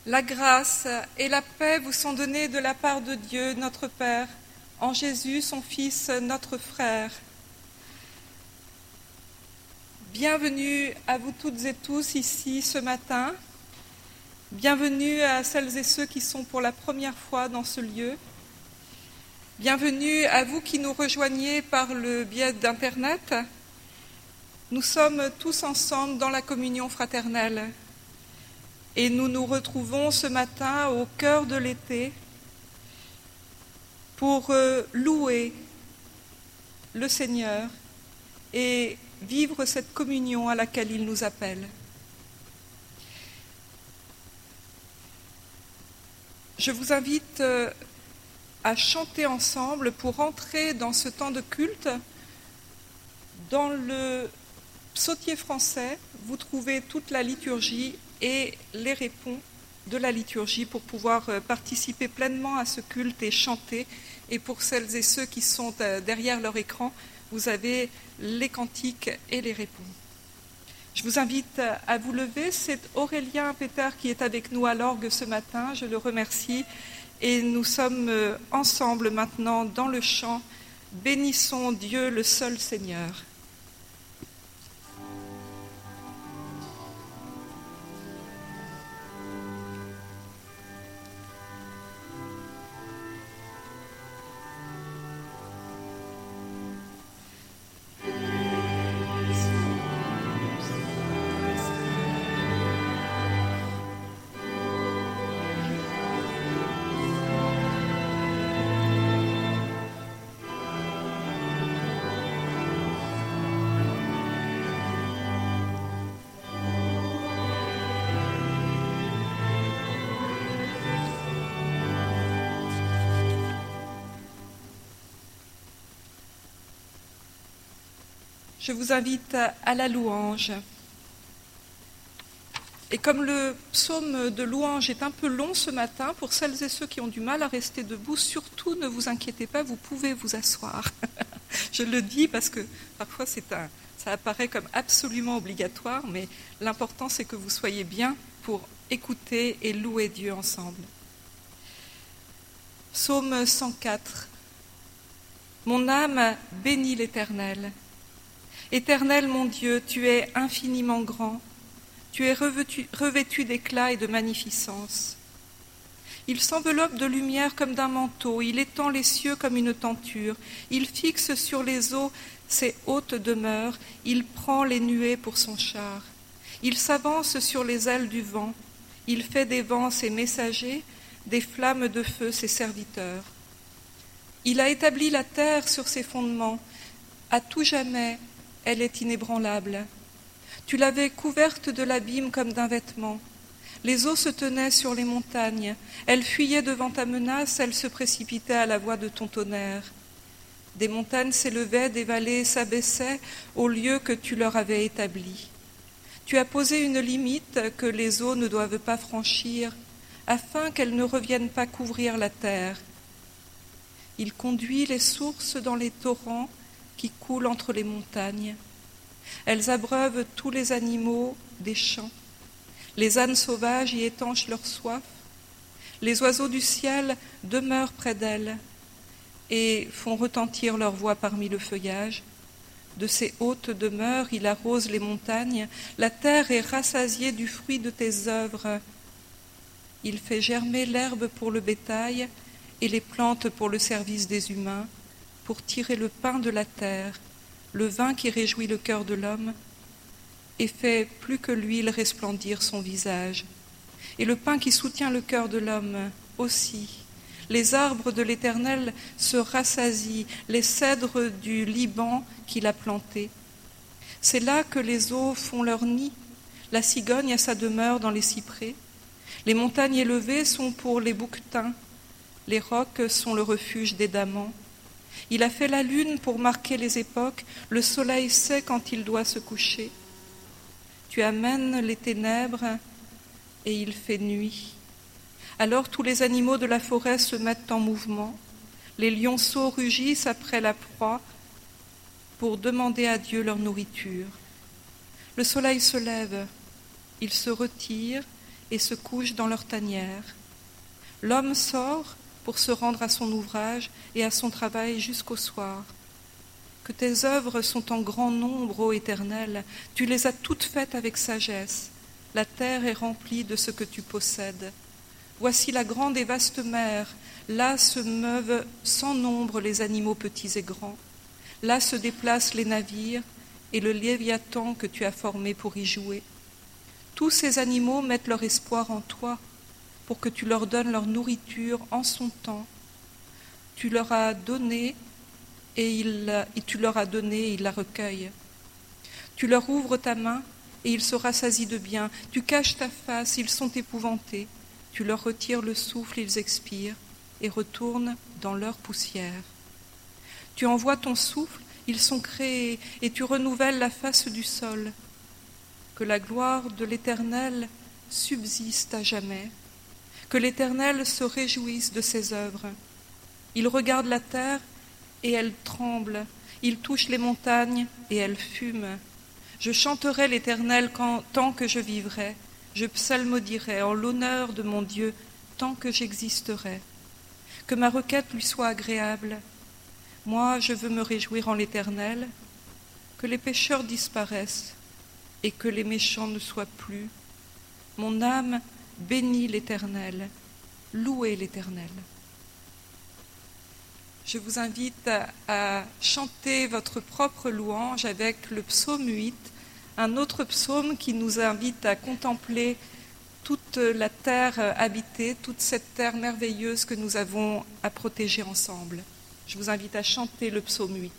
La grâce et la paix vous sont données de la part de Dieu, notre Père, en Jésus, son Fils, notre frère. Bienvenue à vous toutes et tous ici ce matin. Bienvenue à celles et ceux qui sont pour la première fois dans ce lieu. Bienvenue à vous qui nous rejoignez par le biais d'Internet. Nous sommes tous ensemble dans la communion fraternelle. Et nous nous retrouvons ce matin au cœur de l'été pour louer le Seigneur et vivre cette communion à laquelle il nous appelle. Je vous invite à chanter ensemble pour entrer dans ce temps de culte. Dans le psautier français, vous trouvez toute la liturgie et les répons de la liturgie pour pouvoir participer pleinement à ce culte et chanter. Et pour celles et ceux qui sont derrière leur écran, vous avez les cantiques et les répons. Je vous invite à vous lever. C'est Aurélien Péter qui est avec nous à l'orgue ce matin. Je le remercie. Et nous sommes ensemble maintenant dans le chant « Bénissons Dieu le seul Seigneur ». Je vous invite à la louange. Et comme le psaume de louange est un peu long ce matin, pour celles et ceux qui ont du mal à rester debout, surtout ne vous inquiétez pas, vous pouvez vous asseoir. Je le dis parce que parfois ça apparaît comme absolument obligatoire, mais l'important c'est que vous soyez bien pour écouter et louer Dieu ensemble. Psaume 104. Mon âme bénit l'Éternel. Éternel mon Dieu, tu es infiniment grand, tu es revêtu d'éclat et de magnificence. Il s'enveloppe de lumière comme d'un manteau, il étend les cieux comme une tenture, il fixe sur les eaux ses hautes demeures, il prend les nuées pour son char. Il s'avance sur les ailes du vent, il fait des vents ses messagers, des flammes de feu ses serviteurs. Il a établi la terre sur ses fondements, à tout jamais, elle est inébranlable. Tu l'avais couverte de l'abîme comme d'un vêtement. Les eaux se tenaient sur les montagnes. Elles fuyaient devant ta menace, elles se précipitaient à la voix de ton tonnerre. Des montagnes s'élevaient, des vallées s'abaissaient au lieu que tu leur avais établi. Tu as posé une limite que les eaux ne doivent pas franchir, afin qu'elles ne reviennent pas couvrir la terre. Il conduit les sources dans les torrents qui coulent entre les montagnes. Elles abreuvent tous les animaux des champs. Les ânes sauvages y étanchent leur soif. Les oiseaux du ciel demeurent près d'elles et font retentir leur voix parmi le feuillage. De ses hautes demeures, il arrose les montagnes. La terre est rassasiée du fruit de tes œuvres. Il fait germer l'herbe pour le bétail et les plantes pour le service des humains, pour tirer le pain de la terre, le vin qui réjouit le cœur de l'homme, et fait plus que l'huile resplendir son visage. Et le pain qui soutient le cœur de l'homme aussi. Les arbres de l'Éternel se rassasient, les cèdres du Liban qu'il a plantés. C'est là que les eaux font leur nid, la cigogne a sa demeure dans les cyprès. Les montagnes élevées sont pour les bouquetins, les rocs sont le refuge des damans. Il a fait la lune pour marquer les époques, le soleil sait quand il doit se coucher. Tu amènes les ténèbres et il fait nuit. Alors tous les animaux de la forêt se mettent en mouvement. Les lionceaux rugissent après la proie pour demander à Dieu leur nourriture. Le soleil se lève, il se retire, et se couchent dans leur tanière. L'homme sort pour se rendre à son ouvrage et à son travail jusqu'au soir. Que tes œuvres sont en grand nombre, ô Éternel, tu les as toutes faites avec sagesse. La terre est remplie de ce que tu possèdes. Voici la grande et vaste mer, là se meuvent sans nombre les animaux petits et grands. Là se déplacent les navires et le léviathan que tu as formé pour y jouer. Tous ces animaux mettent leur espoir en toi, pour que tu leur donnes leur nourriture en son temps. Tu leur as donné et ils la recueillent. Tu leur ouvres ta main et ils se rassasient de bien. Tu caches ta face, ils sont épouvantés. Tu leur retires le souffle, ils expirent et retournent dans leur poussière. Tu envoies ton souffle, ils sont créés et tu renouvelles la face du sol. Que la gloire de l'Éternel subsiste à jamais. Que l'Éternel se réjouisse de ses œuvres. Il regarde la terre et elle tremble. Il touche les montagnes et elles fument. Je chanterai l'Éternel tant que je vivrai. Je psalmodierai en l'honneur de mon Dieu tant que j'existerai. Que ma requête lui soit agréable. Moi, je veux me réjouir en l'Éternel. Que les pécheurs disparaissent et que les méchants ne soient plus. Mon âme bénit l'Éternel. Louez l'Éternel. Je vous invite à chanter votre propre louange avec le psaume 8, un autre psaume qui nous invite à contempler toute la terre habitée, toute cette terre merveilleuse que nous avons à protéger ensemble. Je vous invite à chanter le psaume 8.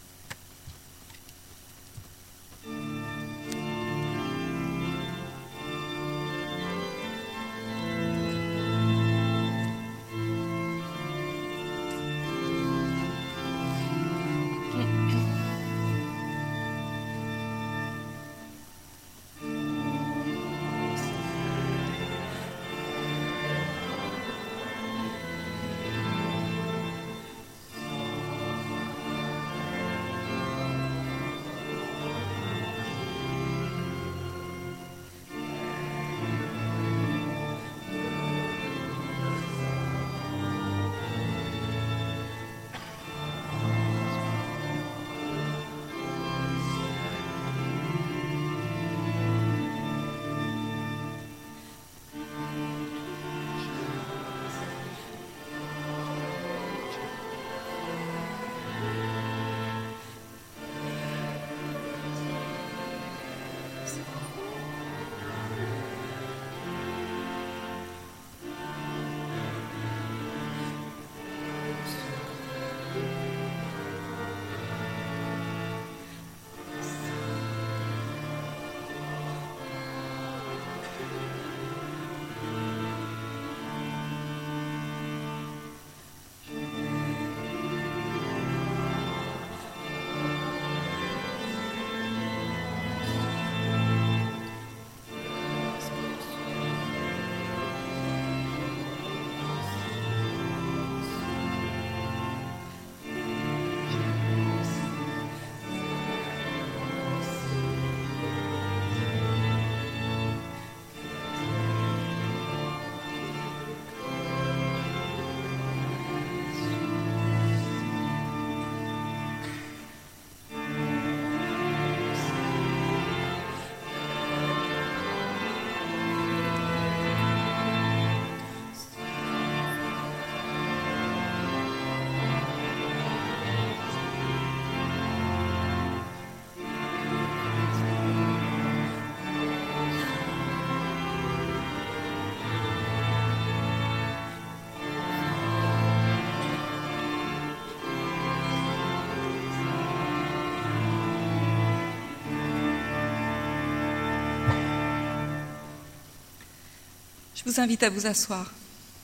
Je vous invite à vous asseoir.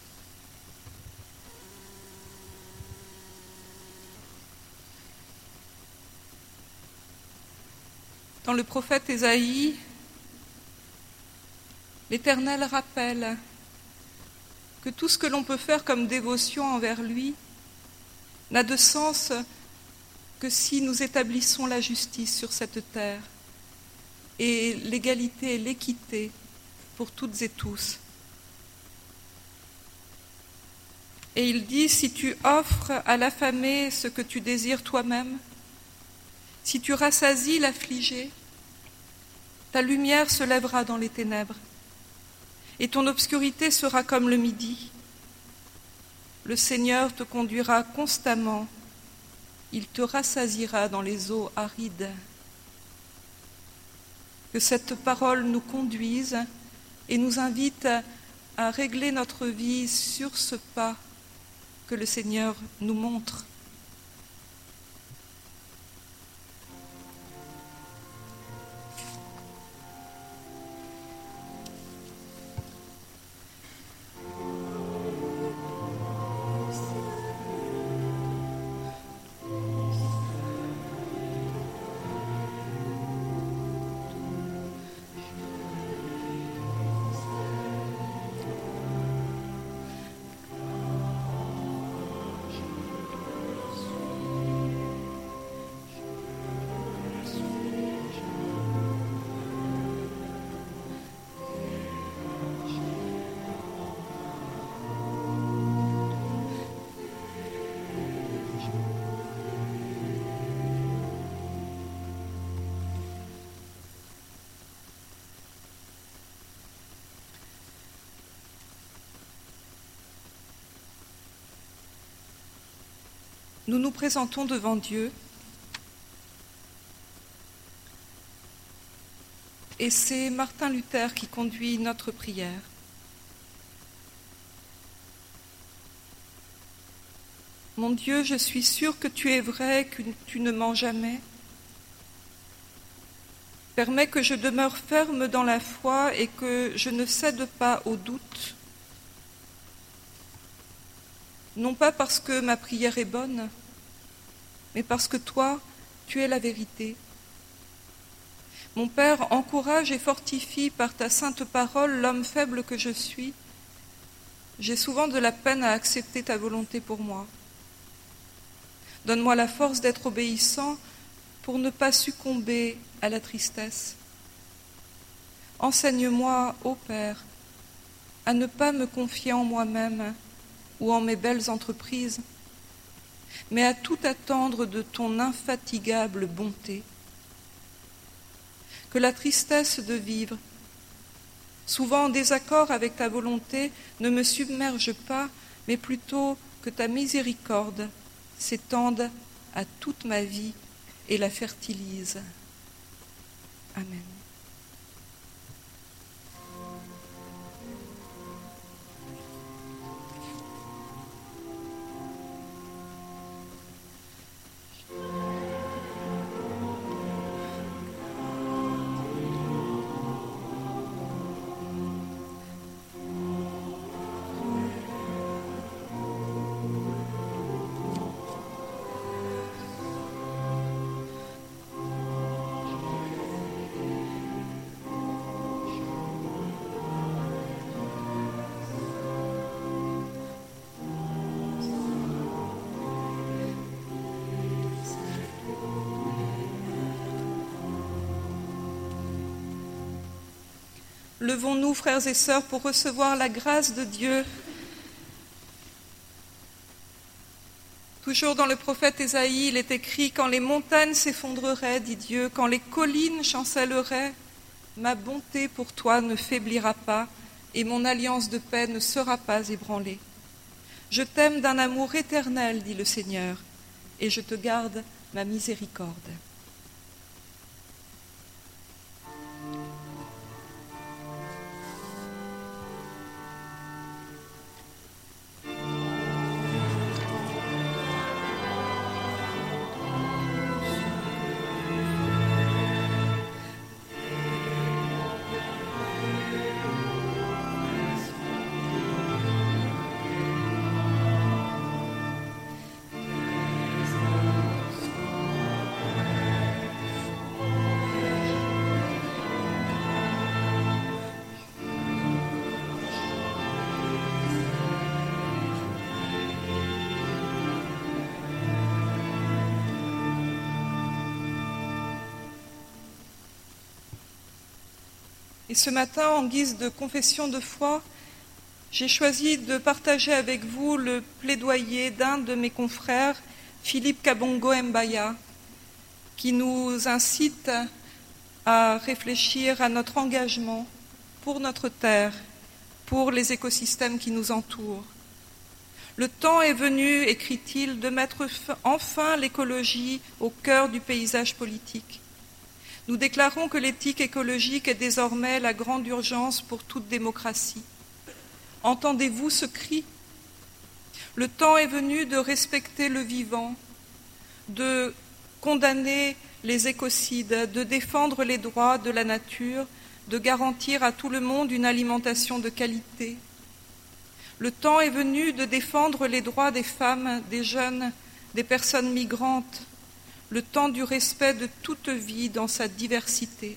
Dans le prophète Ésaïe, l'Éternel rappelle que tout ce que l'on peut faire comme dévotion envers lui n'a de sens que si nous établissons la justice sur cette terre et l'égalité et l'équité pour toutes et tous. Et il dit, si tu offres à l'affamé ce que tu désires toi-même, si tu rassasies l'affligé, ta lumière se lèvera dans les ténèbres, et ton obscurité sera comme le midi. Le Seigneur te conduira constamment, il te rassasiera dans les eaux arides. Que cette parole nous conduise et nous invite à régler notre vie sur ce pas que le Seigneur nous montre. Nous nous présentons devant Dieu et c'est Martin Luther qui conduit notre prière. Mon Dieu, je suis sûr que tu es vrai, que tu ne mens jamais. Permets que je demeure ferme dans la foi et que je ne cède pas au doute. Non pas parce que ma prière est bonne, mais parce que toi, tu es la vérité. Mon Père, encourage et fortifie par ta sainte parole l'homme faible que je suis. J'ai souvent de la peine à accepter ta volonté pour moi. Donne-moi la force d'être obéissant pour ne pas succomber à la tristesse. Enseigne-moi, ô Père, à ne pas me confier en moi-même ou en mes belles entreprises, mais à tout attendre de ton infatigable bonté. Que la tristesse de vivre, souvent en désaccord avec ta volonté, ne me submerge pas, mais plutôt que ta miséricorde s'étende à toute ma vie et la fertilise. Amen. Levons-nous, frères et sœurs, pour recevoir la grâce de Dieu. Toujours dans le prophète Ésaïe, il est écrit « Quand les montagnes s'effondreraient, dit Dieu, quand les collines chancelleraient, ma bonté pour toi ne faiblira pas et mon alliance de paix ne sera pas ébranlée. Je t'aime d'un amour éternel, dit le Seigneur, et je te garde ma miséricorde. » Et ce matin, en guise de confession de foi, j'ai choisi de partager avec vous le plaidoyer d'un de mes confrères, Philippe Kabongo Mbaya, qui nous incite à réfléchir à notre engagement pour notre terre, pour les écosystèmes qui nous entourent. Le temps est venu, écrit-il, de mettre enfin l'écologie au cœur du paysage politique. Nous déclarons que l'éthique écologique est désormais la grande urgence pour toute démocratie. Entendez-vous ce cri ? Le temps est venu de respecter le vivant, de condamner les écocides, de défendre les droits de la nature, de garantir à tout le monde une alimentation de qualité. Le temps est venu de défendre les droits des femmes, des jeunes, des personnes migrantes, le temps du respect de toute vie dans sa diversité.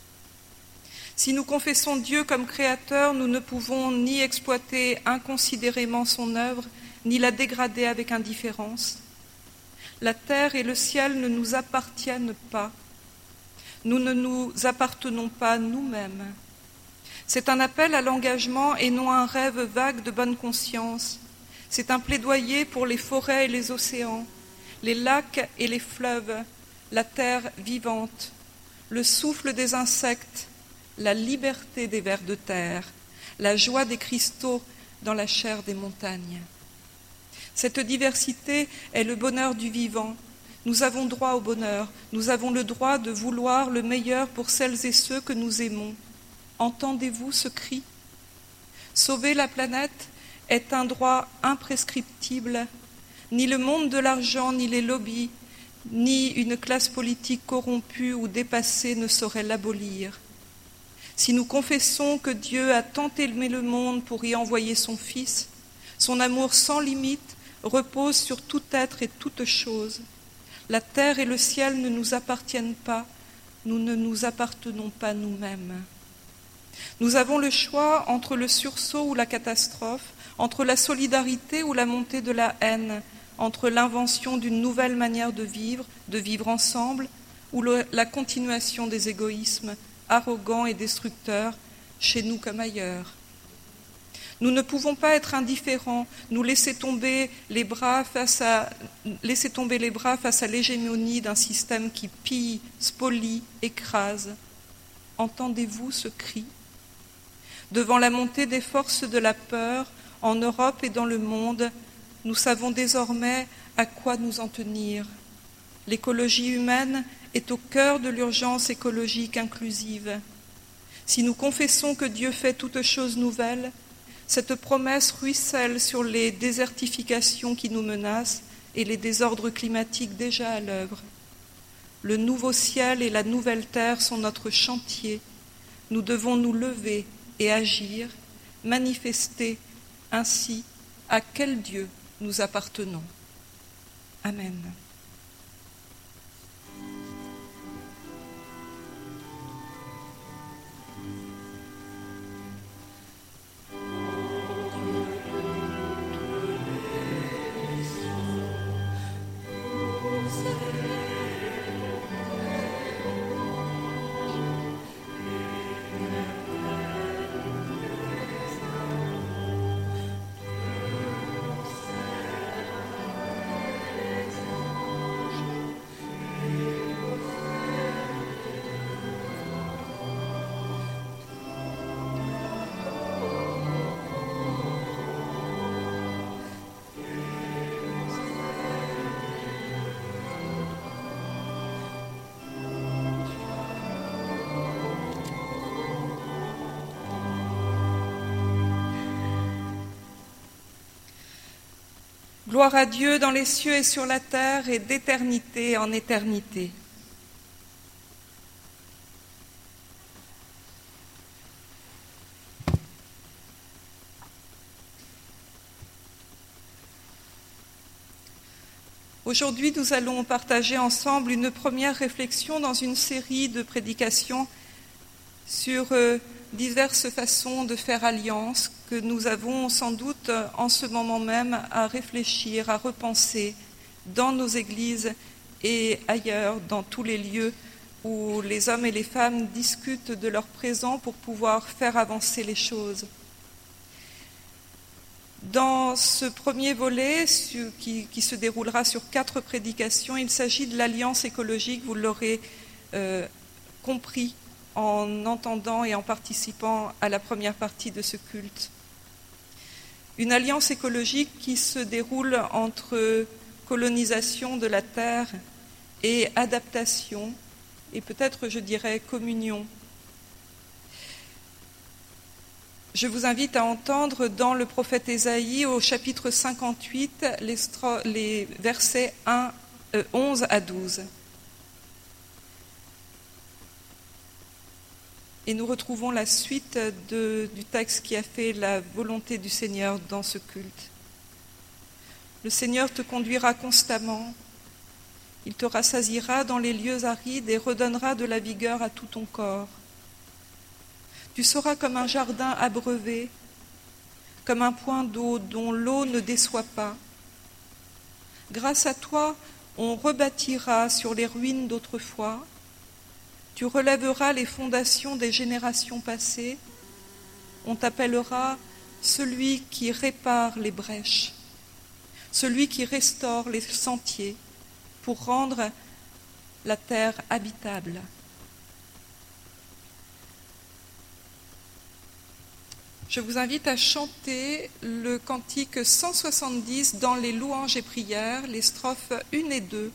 Si nous confessons Dieu comme créateur, nous ne pouvons ni exploiter inconsidérément son œuvre, ni la dégrader avec indifférence. La terre et le ciel ne nous appartiennent pas. Nous ne nous appartenons pas nous-mêmes. C'est un appel à l'engagement et non un rêve vague de bonne conscience. C'est un plaidoyer pour les forêts et les océans, les lacs et les fleuves, la terre vivante, le souffle des insectes, la liberté des vers de terre, la joie des cristaux dans la chair des montagnes. Cette diversité est le bonheur du vivant. Nous avons droit au bonheur, nous avons le droit de vouloir le meilleur pour celles et ceux que nous aimons. Entendez-vous ce cri ? Sauver la planète est un droit imprescriptible. Ni le monde de l'argent, ni les lobbies, ni une classe politique corrompue ou dépassée ne sauraient l'abolir. Si nous confessons que Dieu a tant aimé le monde pour y envoyer son Fils, son amour sans limite repose sur tout être et toute chose. La terre et le ciel ne nous appartiennent pas, nous ne nous appartenons pas nous-mêmes. Nous avons le choix entre le sursaut ou la catastrophe, entre la solidarité ou la montée de la haine, entre l'invention d'une nouvelle manière de vivre ensemble, ou la continuation des égoïsmes arrogants et destructeurs, chez nous comme ailleurs. Nous ne pouvons pas être indifférents, nous laisser tomber les bras face à l'hégémonie d'un système qui pille, spolie, écrase. Entendez-vous ce cri ? Devant la montée des forces de la peur, en Europe et dans le monde, nous savons désormais à quoi nous en tenir. L'écologie humaine est au cœur de l'urgence écologique inclusive. Si nous confessons que Dieu fait toutes choses nouvelles, cette promesse ruisselle sur les désertifications qui nous menacent et les désordres climatiques déjà à l'œuvre. Le nouveau ciel et la nouvelle terre sont notre chantier. Nous devons nous lever et agir, manifester ainsi à quel Dieu nous appartenons. Amen. Gloire à Dieu dans les cieux et sur la terre et d'éternité en éternité. Aujourd'hui, nous allons partager ensemble une première réflexion dans une série de prédications sur diverses façons de faire alliance que nous avons sans doute en ce moment même à réfléchir, à repenser dans nos églises et ailleurs, dans tous les lieux où les hommes et les femmes discutent de leur présent pour pouvoir faire avancer les choses. Dans ce premier volet, qui se déroulera sur 4 prédications, il s'agit de l'Alliance écologique, vous l'aurez compris en entendant et en participant à la première partie de ce culte. Une alliance écologique qui se déroule entre colonisation de la terre et adaptation, et peut-être, je dirais, communion. Je vous invite à entendre dans le prophète Ésaïe, au chapitre 58, les versets 11 à 12. Et nous retrouvons la suite du texte qui a fait la volonté du Seigneur dans ce culte. Le Seigneur te conduira constamment, il te rassasiera dans les lieux arides et redonnera de la vigueur à tout ton corps. Tu seras comme un jardin abreuvé, comme un point d'eau dont l'eau ne déçoit pas. Grâce à toi, on rebâtira sur les ruines d'autrefois. Tu relèveras les fondations des générations passées. On t'appellera celui qui répare les brèches, celui qui restaure les sentiers pour rendre la terre habitable. Je vous invite à chanter le cantique 170 dans les louanges et prières, les strophes 1 et 2.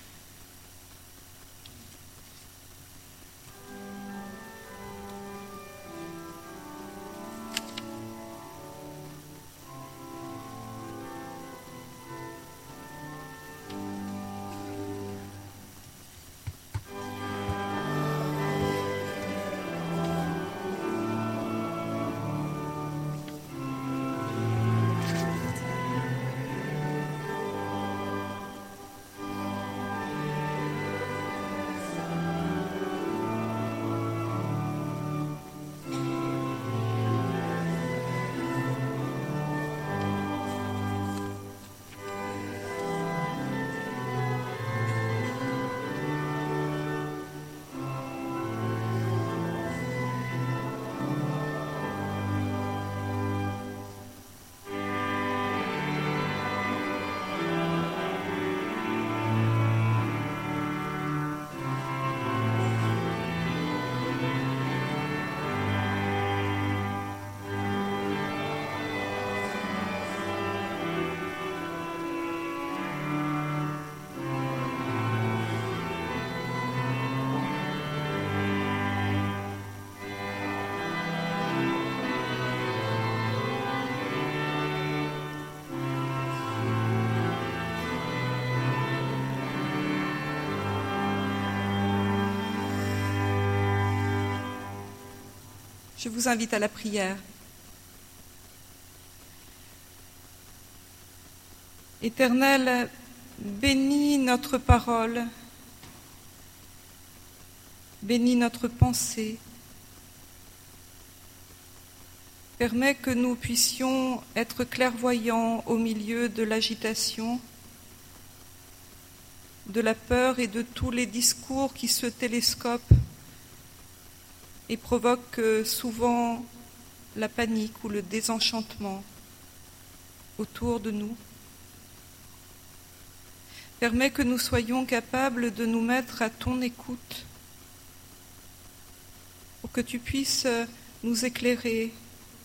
Je vous invite à la prière. Éternel, bénis notre parole, bénis notre pensée. Permets que nous puissions être clairvoyants au milieu de l'agitation, de la peur et de tous les discours qui se télescopent et provoque souvent la panique ou le désenchantement autour de nous. Permets que nous soyons capables de nous mettre à ton écoute pour que tu puisses nous éclairer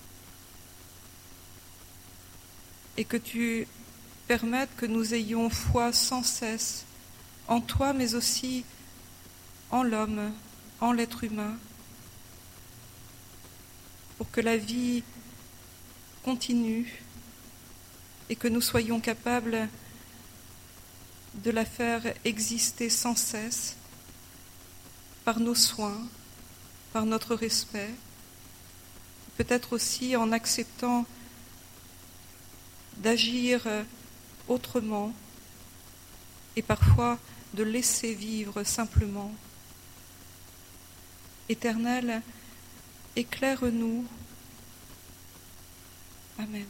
et que tu permettes que nous ayons foi sans cesse en toi, mais aussi en l'homme, en l'être humain, pour que la vie continue et que nous soyons capables de la faire exister sans cesse par nos soins, par notre respect, peut-être aussi en acceptant d'agir autrement et parfois de laisser vivre simplement. Éternel, éclaire-nous. Amen.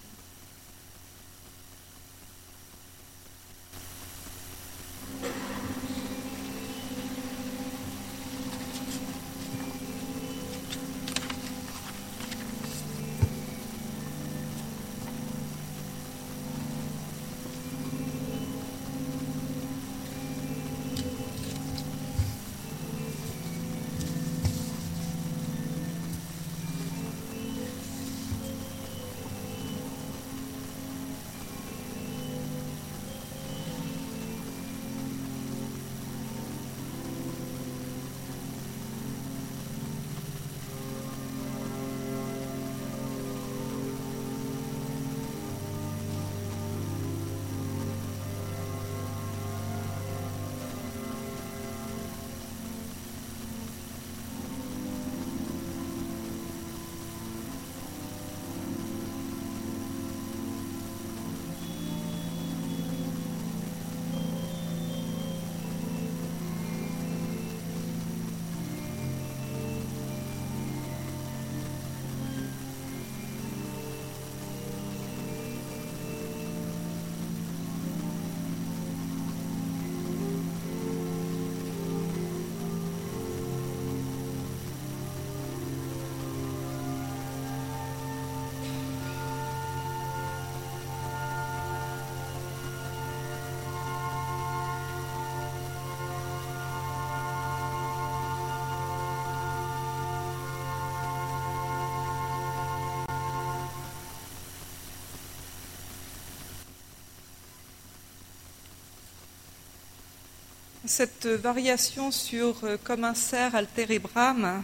Cette variation sur comme un cerf alterebram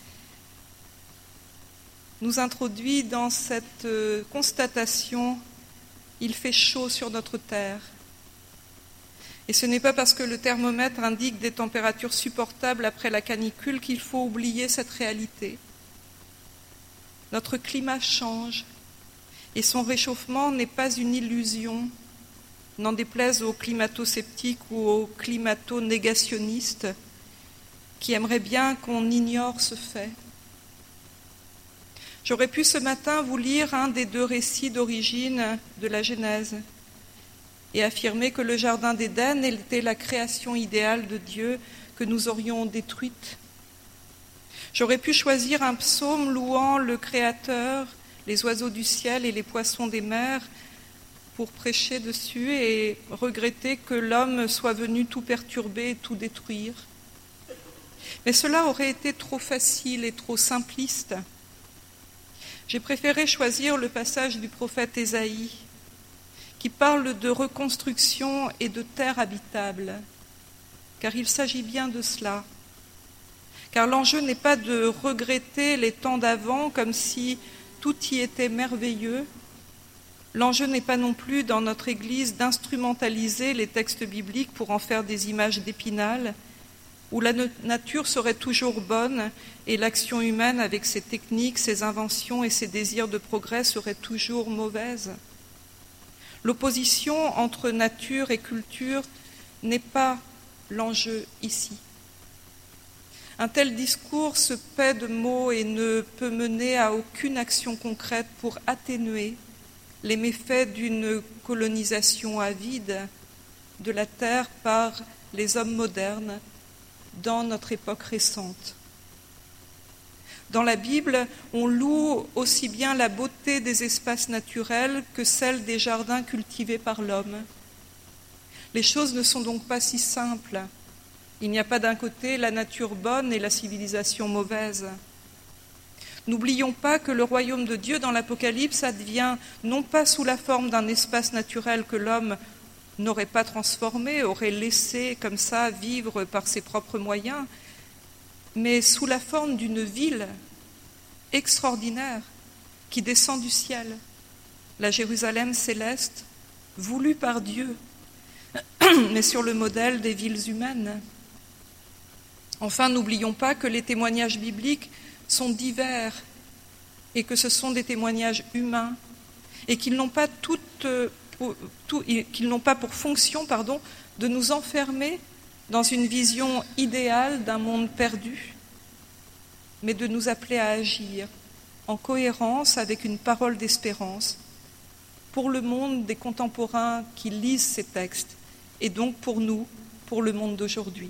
nous introduit dans cette constatation: il fait chaud sur notre terre. Et ce n'est pas parce que le thermomètre indique des températures supportables après la canicule qu'il faut oublier cette réalité. Notre climat change et son réchauffement n'est pas une illusion, n'en déplaise aux climato-sceptiques ou aux climato-négationnistes qui aimeraient bien qu'on ignore ce fait. J'aurais pu ce matin vous lire un des deux récits d'origine de la Genèse et affirmer que le jardin d'Éden était la création idéale de Dieu que nous aurions détruite. J'aurais pu choisir un psaume louant le Créateur, les oiseaux du ciel et les poissons des mers pour prêcher dessus et regretter que l'homme soit venu tout perturber et tout détruire. Mais cela aurait été trop facile et trop simpliste. J'ai préféré choisir le passage du prophète Ésaïe qui parle de reconstruction et de terre habitable, car il s'agit bien de cela. Car l'enjeu n'est pas de regretter les temps d'avant comme si tout y était merveilleux. L'enjeu n'est pas non plus dans notre Église d'instrumentaliser les textes bibliques pour en faire des images d'Épinal, où la nature serait toujours bonne et l'action humaine avec ses techniques, ses inventions et ses désirs de progrès serait toujours mauvaise. L'opposition entre nature et culture n'est pas l'enjeu ici. Un tel discours se paie de mots et ne peut mener à aucune action concrète pour atténuer les méfaits d'une colonisation avide de la terre par les hommes modernes dans notre époque récente. Dans la Bible, on loue aussi bien la beauté des espaces naturels que celle des jardins cultivés par l'homme. Les choses ne sont donc pas si simples. Il n'y a pas d'un côté la nature bonne et la civilisation mauvaise. N'oublions pas que le royaume de Dieu dans l'Apocalypse advient non pas sous la forme d'un espace naturel que l'homme n'aurait pas transformé, aurait laissé comme ça vivre par ses propres moyens, mais sous la forme d'une ville extraordinaire qui descend du ciel, la Jérusalem céleste, voulue par Dieu, mais sur le modèle des villes humaines. Enfin, n'oublions pas que les témoignages bibliques sont divers et que ce sont des témoignages humains et qu'ils n'ont pas pour fonction de nous enfermer dans une vision idéale d'un monde perdu, mais de nous appeler à agir en cohérence avec une parole d'espérance pour le monde des contemporains qui lisent ces textes et donc pour nous, pour le monde d'aujourd'hui.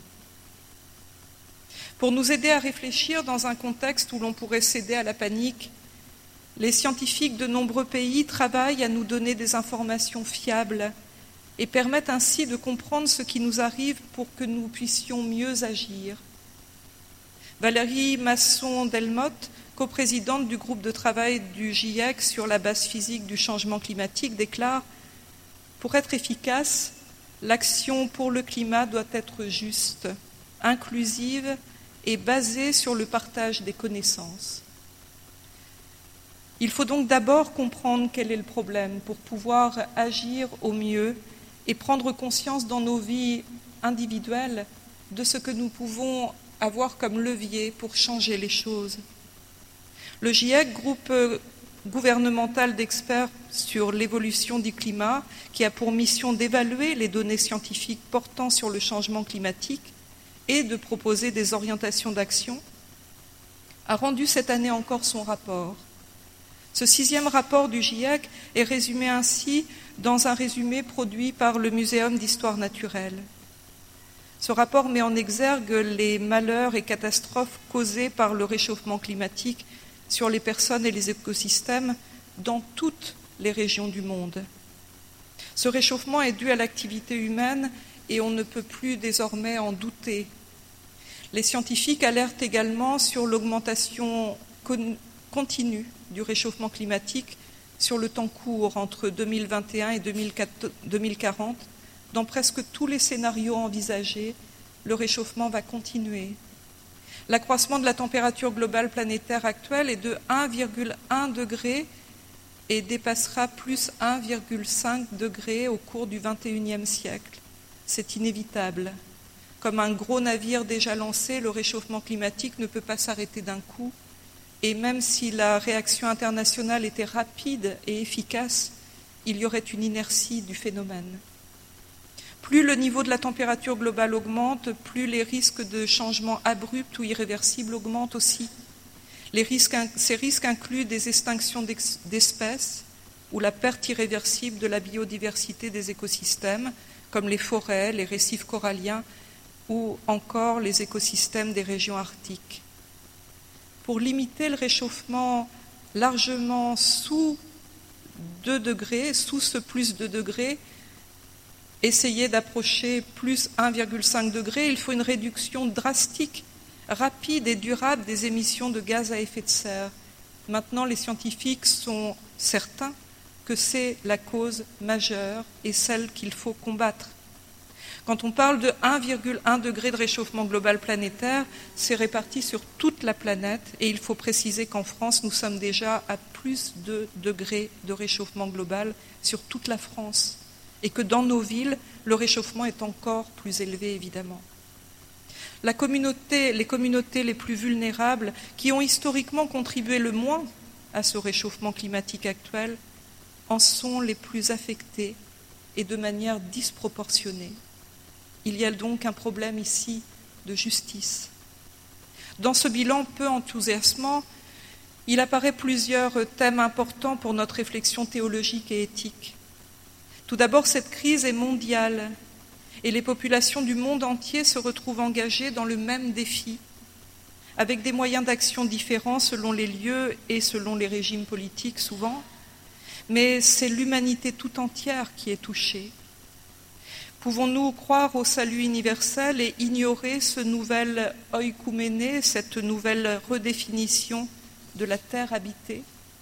Pour nous aider à réfléchir dans un contexte où l'on pourrait céder à la panique, les scientifiques de nombreux pays travaillent à nous donner des informations fiables et permettent ainsi de comprendre ce qui nous arrive pour que nous puissions mieux agir. Valérie Masson-Delmotte, coprésidente du groupe de travail du GIEC sur la base physique du changement climatique, déclare « Pour être efficace, l'action pour le climat doit être juste, inclusive et basée sur le partage des connaissances. » Il faut donc d'abord comprendre quel est le problème pour pouvoir agir au mieux et prendre conscience dans nos vies individuelles de ce que nous pouvons avoir comme levier pour changer les choses. Le GIEC, groupe gouvernemental d'experts sur l'évolution du climat, qui a pour mission d'évaluer les données scientifiques portant sur le changement climatique et de proposer des orientations d'action, a rendu cette année encore son rapport. Ce 6e rapport du GIEC est résumé ainsi dans un résumé produit par le Muséum d'histoire naturelle. Ce rapport met en exergue les malheurs et catastrophes causés par le réchauffement climatique sur les personnes et les écosystèmes dans toutes les régions du monde. Ce réchauffement est dû à l'activité humaine et on ne peut plus désormais en douter. Les scientifiques alertent également sur l'augmentation continue du réchauffement climatique sur le temps court entre 2021 et 2040 dans presque tous les scénarios envisagés le réchauffement va continuer. L'accroissement de la température globale planétaire actuelle est de 1,1 degré et dépassera plus 1,5 degré au cours du XXIe siècle. C'est inévitable. Comme un gros navire déjà lancé, le réchauffement climatique ne peut pas s'arrêter d'un coup. Et même si la réaction internationale était rapide et efficace, il y aurait une inertie du phénomène. Plus le niveau de la température globale augmente, plus les risques de changements abrupts ou irréversibles augmentent aussi. Ces risques incluent des extinctions d'espèces ou la perte irréversible de la biodiversité des écosystèmes, comme les forêts, les récifs coralliens ou encore les écosystèmes des régions arctiques. Pour limiter le réchauffement largement sous 2 degrés, sous ce plus 2 degrés, essayer d'approcher plus 1,5 degré, il faut une réduction drastique, rapide et durable des émissions de gaz à effet de serre. Maintenant, les scientifiques sont certains que c'est la cause majeure et celle qu'il faut combattre. Quand on parle de 1,1 degré de réchauffement global planétaire, c'est réparti sur toute la planète et il faut préciser qu'en France, nous sommes déjà à plus de degrés de réchauffement global sur toute la France et que dans nos villes, le réchauffement est encore plus élevé, évidemment. Les communautés les plus vulnérables, qui ont historiquement contribué le moins à ce réchauffement climatique actuel, en sont les plus affectées et de manière disproportionnée. Il y a donc un problème ici de justice. Dans ce bilan peu enthousiasmant, il apparaît plusieurs thèmes importants pour notre réflexion théologique et éthique. Tout d'abord, cette crise est mondiale et les populations du monde entier se retrouvent engagées dans le même défi, avec des moyens d'action différents selon les lieux et selon les régimes politiques souvent, mais c'est l'humanité tout entière qui est touchée. Pouvons-nous croire au salut universel et ignorer ce nouvel oikoumèné, cette nouvelle redéfinition de la terre habitée ?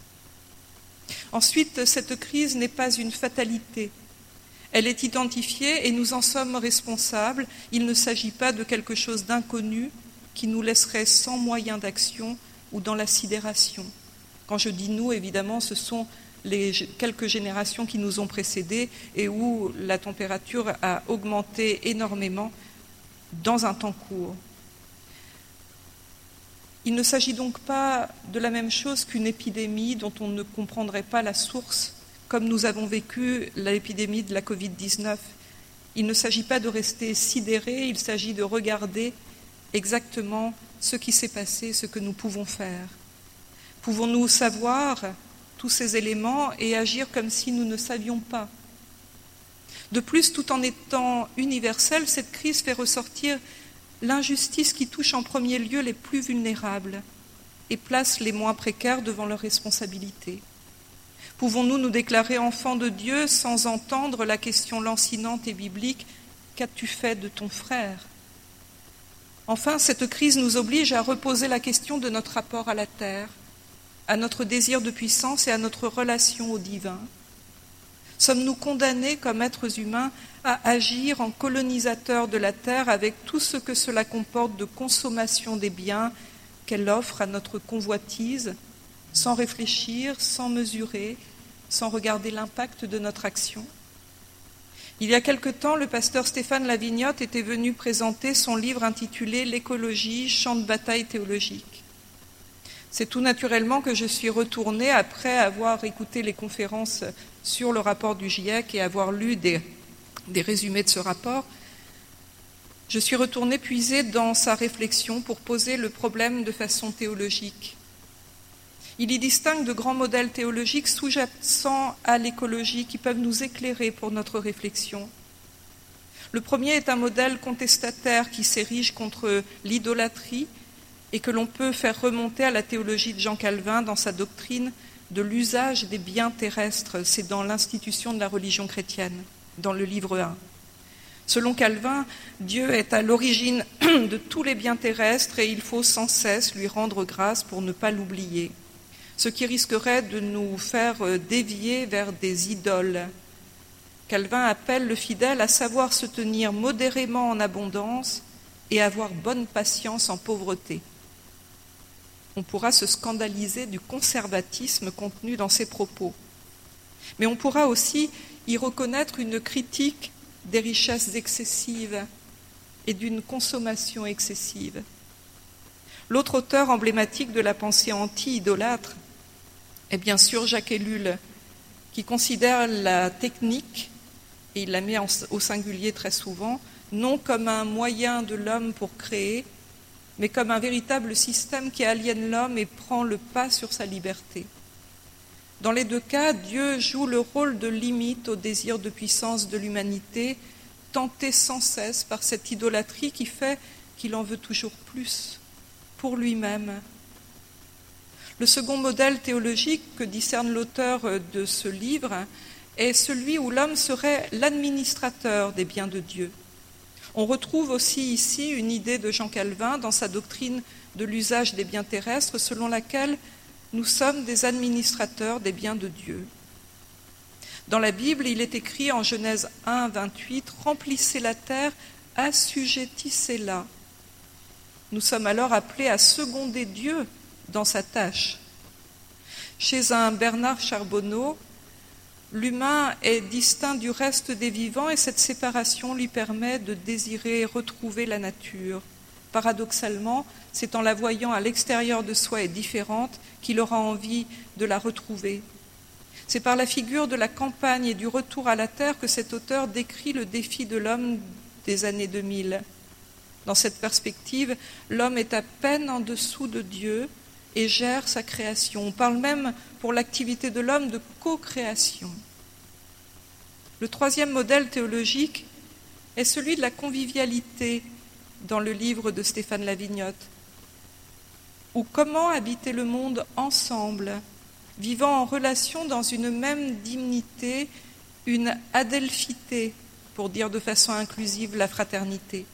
Ensuite, cette crise n'est pas une fatalité. Elle est identifiée et nous en sommes responsables. Il ne s'agit pas de quelque chose d'inconnu qui nous laisserait sans moyens d'action ou dans la sidération. Quand je dis nous, évidemment, ce sont les quelques générations qui nous ont précédés et où la température a augmenté énormément dans un temps court. Il ne s'agit donc pas de la même chose qu'une épidémie dont on ne comprendrait pas la source, comme nous avons vécu l'épidémie de la Covid-19. Il ne s'agit pas de rester sidéré, il s'agit de regarder exactement ce qui s'est passé, ce que nous pouvons faire. Pouvons-nous savoir tous ces éléments et agir comme si nous ne savions pas ? De plus, tout en étant universelle, cette crise fait ressortir l'injustice qui touche en premier lieu les plus vulnérables et place les moins précaires devant leurs responsabilités. Pouvons-nous nous déclarer enfants de Dieu sans entendre la question lancinante et biblique « Qu'as-tu fait de ton frère ?» Enfin, cette crise nous oblige à reposer la question de notre rapport à la terre, à notre désir de puissance et à notre relation au divin. Sommes-nous condamnés comme êtres humains à agir en colonisateurs de la terre avec tout ce que cela comporte de consommation des biens qu'elle offre à notre convoitise, sans réfléchir, sans mesurer, sans regarder l'impact de notre action ? Il y a quelque temps, le pasteur Stéphane Lavignotte était venu présenter son livre intitulé « L'écologie, champ de bataille théologique ». C'est tout naturellement que je suis retournée, après avoir écouté les conférences sur le rapport du GIEC et avoir lu des résumés de ce rapport, je suis retournée puiser dans sa réflexion pour poser le problème de façon théologique. Il y distingue de grands modèles théologiques sous-jacents à l'écologie qui peuvent nous éclairer pour notre réflexion. Le premier est un modèle contestataire qui s'érige contre l'idolâtrie et que l'on peut faire remonter à la théologie de Jean Calvin dans sa doctrine de l'usage des biens terrestres. C'est dans l'institution de la religion chrétienne, dans le livre 1. Selon Calvin, Dieu est à l'origine de tous les biens terrestres et il faut sans cesse lui rendre grâce pour ne pas l'oublier, ce qui risquerait de nous faire dévier vers des idoles. Calvin appelle le fidèle à savoir se tenir modérément en abondance et avoir bonne patience en pauvreté. On pourra se scandaliser du conservatisme contenu dans ces propos. Mais on pourra aussi y reconnaître une critique des richesses excessives et d'une consommation excessive. L'autre auteur emblématique de la pensée anti-idolâtre est bien sûr Jacques Ellul, qui considère la technique, et il la met au singulier très souvent, non comme un moyen de l'homme pour créer, mais comme un véritable système qui aliène l'homme et prend le pas sur sa liberté. Dans les deux cas, Dieu joue le rôle de limite au désir de puissance de l'humanité, tenté sans cesse par cette idolâtrie qui fait qu'il en veut toujours plus pour lui-même. Le second modèle théologique que discerne l'auteur de ce livre est celui où l'homme serait l'administrateur des biens de Dieu. On retrouve aussi ici une idée de Jean Calvin dans sa doctrine de l'usage des biens terrestres, selon laquelle nous sommes des administrateurs des biens de Dieu. Dans la Bible, il est écrit en Genèse 1, 28, « Remplissez la terre, assujettissez-la ». Nous sommes alors appelés à seconder Dieu dans sa tâche. Chez un Bernard Charbonneau, l'humain est distinct du reste des vivants et cette séparation lui permet de désirer retrouver la nature. Paradoxalement, c'est en la voyant à l'extérieur de soi et différente qu'il aura envie de la retrouver. C'est par la figure de la campagne et du retour à la terre que cet auteur décrit le défi de l'homme des années 2000. Dans cette perspective, l'homme est à peine en dessous de Dieu et gère sa création. On parle même pour l'activité de l'homme de co-création. Le troisième modèle théologique est celui de la convivialité dans le livre de Stéphane Lavignotte, ou comment habiter le monde ensemble, vivant en relation dans une même dignité, une adelphité, pour dire de façon inclusive la fraternité.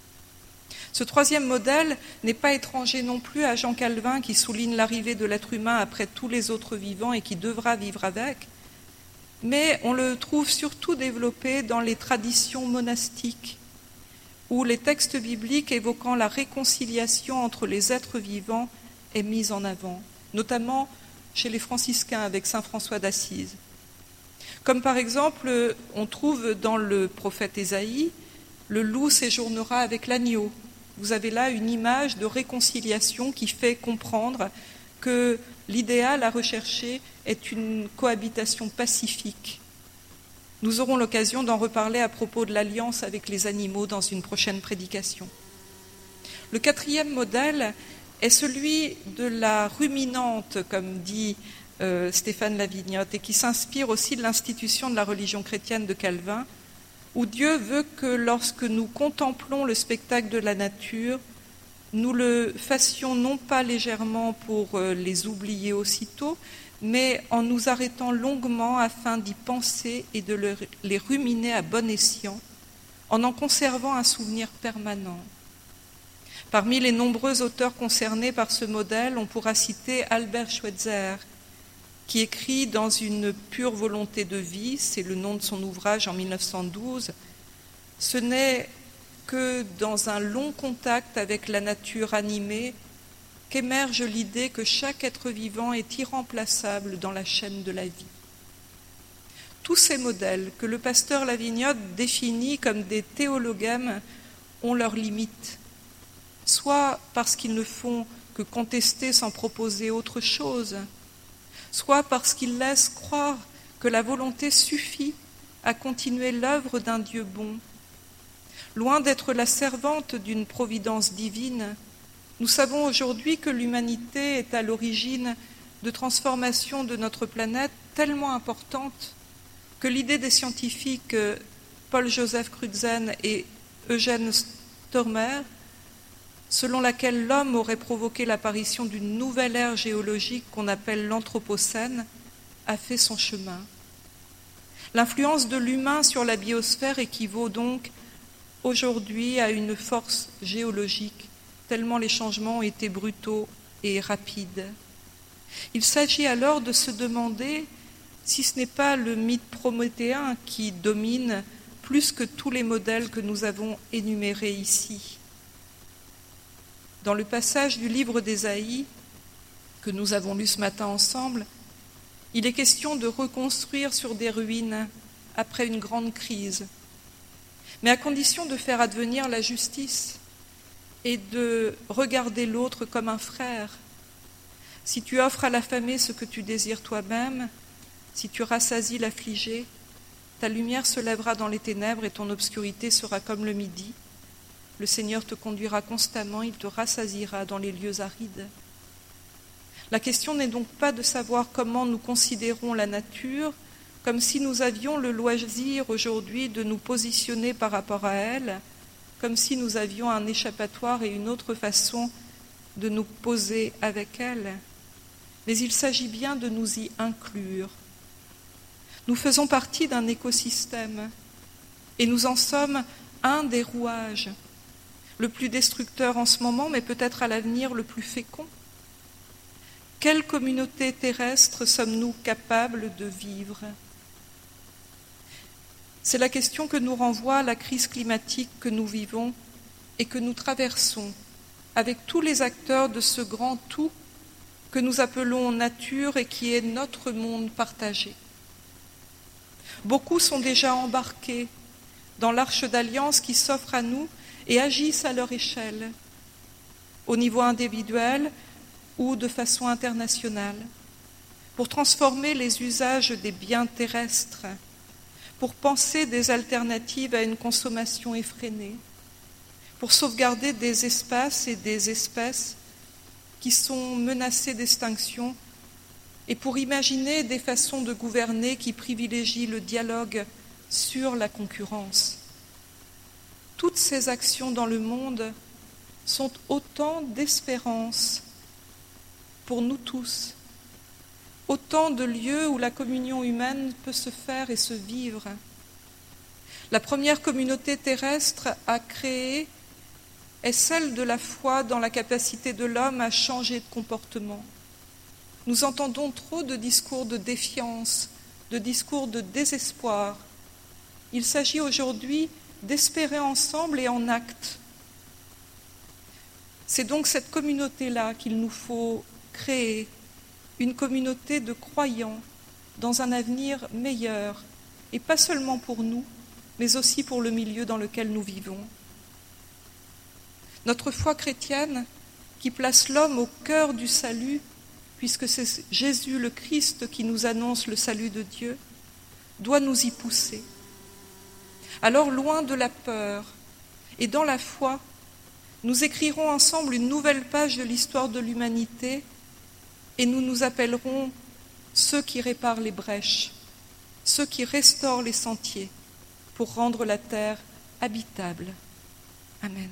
Ce troisième modèle n'est pas étranger non plus à Jean Calvin qui souligne l'arrivée de l'être humain après tous les autres vivants et qui devra vivre avec, mais on le trouve surtout développé dans les traditions monastiques, où les textes bibliques évoquant la réconciliation entre les êtres vivants est mis en avant, notamment chez les franciscains avec saint François d'Assise. Comme par exemple, on trouve dans le prophète Ésaïe, le loup séjournera avec l'agneau. Vous avez là une image de réconciliation qui fait comprendre que l'idéal à rechercher est une cohabitation pacifique. Nous aurons l'occasion d'en reparler à propos de l'alliance avec les animaux dans une prochaine prédication. Le quatrième modèle est celui de la ruminante, comme dit Stéphane Lavignotte, et qui s'inspire aussi de l'institution de la religion chrétienne de Calvin, où Dieu veut que lorsque nous contemplons le spectacle de la nature, nous le fassions non pas légèrement pour les oublier aussitôt, mais en nous arrêtant longuement afin d'y penser et de les ruminer à bon escient, en conservant un souvenir permanent. Parmi les nombreux auteurs concernés par ce modèle, on pourra citer Albert Schweitzer, qui écrit dans une pure volonté de vie, c'est le nom de son ouvrage en 1912, « Ce n'est que dans un long contact avec la nature animée qu'émerge l'idée que chaque être vivant est irremplaçable dans la chaîne de la vie. » Tous ces modèles que le pasteur Lavignotte définit comme des théologèmes ont leurs limites, soit parce qu'ils ne font que contester sans proposer autre chose, soit parce qu'ils laissent croire que la volonté suffit à continuer l'œuvre d'un Dieu bon. Loin d'être la servante d'une providence divine, nous savons aujourd'hui que l'humanité est à l'origine de transformations de notre planète tellement importantes que l'idée des scientifiques Paul-Joseph Crutzen et Eugène Stormer, selon laquelle l'homme aurait provoqué l'apparition d'une nouvelle ère géologique qu'on appelle l'Anthropocène, a fait son chemin. L'influence de l'humain sur la biosphère équivaut donc aujourd'hui à une force géologique, tellement les changements ont été brutaux et rapides. Il s'agit alors de se demander si ce n'est pas le mythe prométhéen qui domine plus que tous les modèles que nous avons énumérés ici. Dans le passage du livre d'Ésaïe que nous avons lu ce matin ensemble, il est question de reconstruire sur des ruines après une grande crise, mais à condition de faire advenir la justice et de regarder l'autre comme un frère. Si tu offres à l'affamé ce que tu désires toi-même, si tu rassasies l'affligé, ta lumière se lèvera dans les ténèbres et ton obscurité sera comme le midi. Le Seigneur te conduira constamment, il te rassasiera dans les lieux arides. La question n'est donc pas de savoir comment nous considérons la nature, comme si nous avions le loisir aujourd'hui de nous positionner par rapport à elle, comme si nous avions un échappatoire et une autre façon de nous poser avec elle. Mais il s'agit bien de nous y inclure. Nous faisons partie d'un écosystème et nous en sommes un des rouages, le plus destructeur en ce moment, mais peut-être à l'avenir le plus fécond. Quelle communauté terrestre sommes-nous capables de vivre ? C'est la question que nous renvoie la crise climatique que nous vivons et que nous traversons avec tous les acteurs de ce grand tout que nous appelons nature et qui est notre monde partagé. Beaucoup sont déjà embarqués dans l'arche d'alliance qui s'offre à nous et agissent à leur échelle, au niveau individuel ou de façon internationale, pour transformer les usages des biens terrestres, pour penser des alternatives à une consommation effrénée, pour sauvegarder des espaces et des espèces qui sont menacés d'extinction et pour imaginer des façons de gouverner qui privilégient le dialogue sur la concurrence. Toutes ces actions dans le monde sont autant d'espérances pour nous tous, autant de lieux où la communion humaine peut se faire et se vivre. La première communauté terrestre à créer est celle de la foi dans la capacité de l'homme à changer de comportement. Nous entendons trop de discours de défiance, de discours de désespoir. Il s'agit aujourd'hui d'espérer ensemble et en acte. C'est donc cette communauté-là qu'il nous faut créer, une communauté de croyants dans un avenir meilleur, et pas seulement pour nous, mais aussi pour le milieu dans lequel nous vivons. Notre foi chrétienne, qui place l'homme au cœur du salut, puisque c'est Jésus le Christ qui nous annonce le salut de Dieu, doit nous y pousser. Alors, loin de la peur et dans la foi, nous écrirons ensemble une nouvelle page de l'histoire de l'humanité et nous nous appellerons ceux qui réparent les brèches, ceux qui restaurent les sentiers pour rendre la terre habitable. Amen.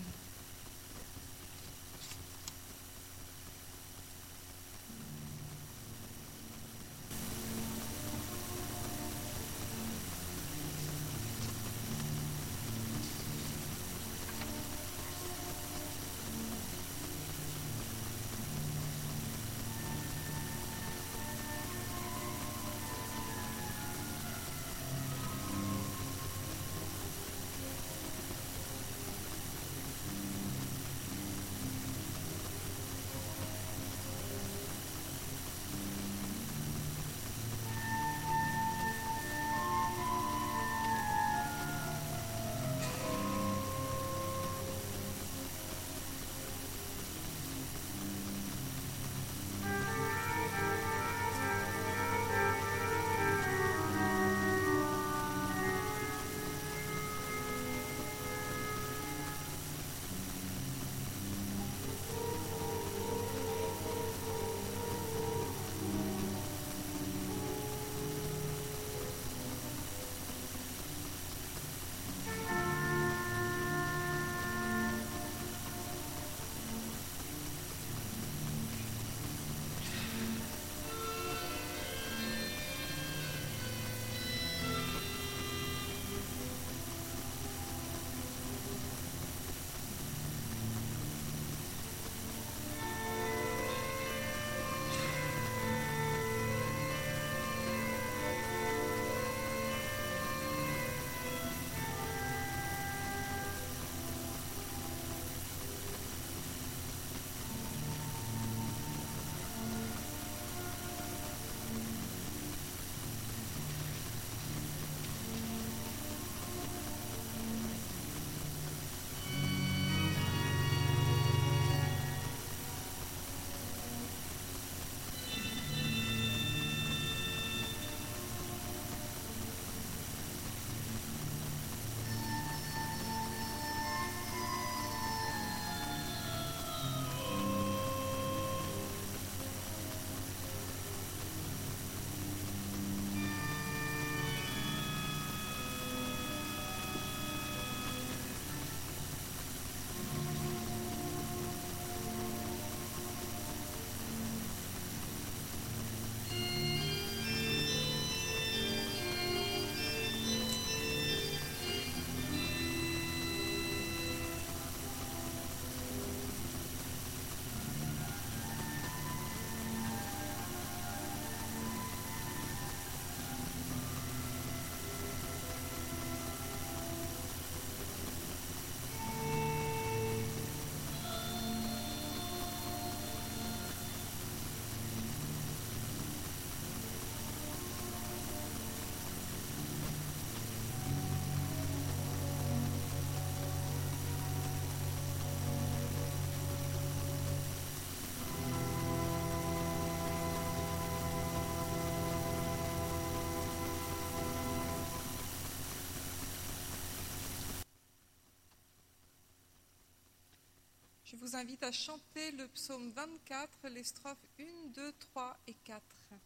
Je vous invite à chanter le psaume 24, les strophes 1, 2, 3 et 4.